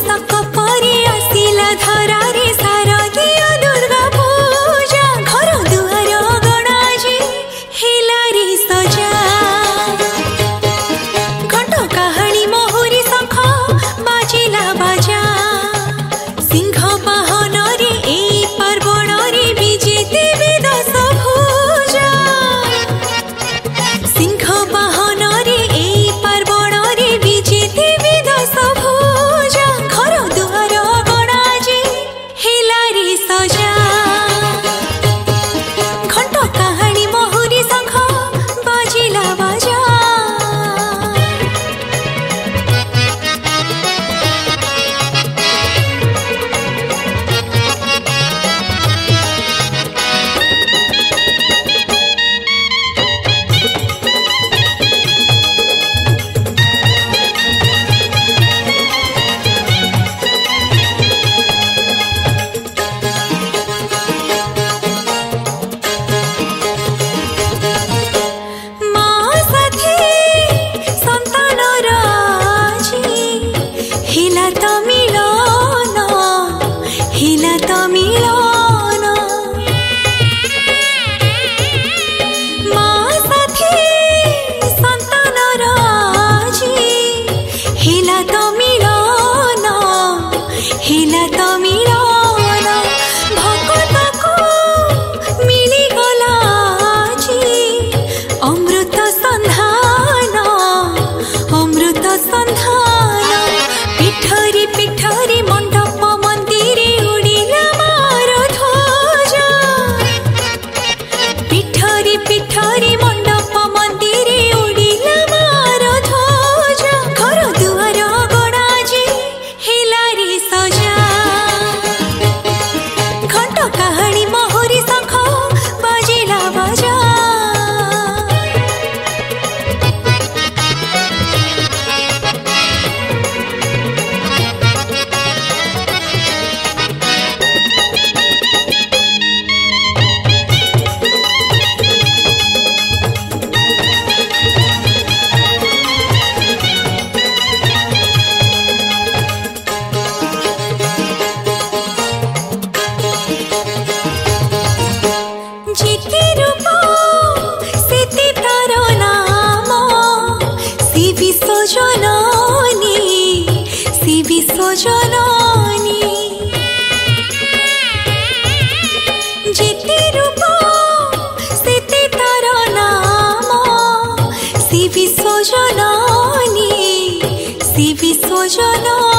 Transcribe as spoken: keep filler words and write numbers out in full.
पोषक परी आसिला धरारे शारदीय दुर्गा पूजा घर दुआर गणाजी हेला रे सजा घंट काहाणी महुरी शंख बाजिला बाजा सिंह वाहन रे ए पार्वण रे विजे देवी दश भुजा सिंह वाहन रे ए पार्वण रे विजे देवी दश भुजा घर दुआर गणाजी हेला रे सजा घंट काहाणी महुरी शंख बाजिला बाजा जननी जेते रूप सेते तार नाम सी विश्व जननी सी विश्व जननी।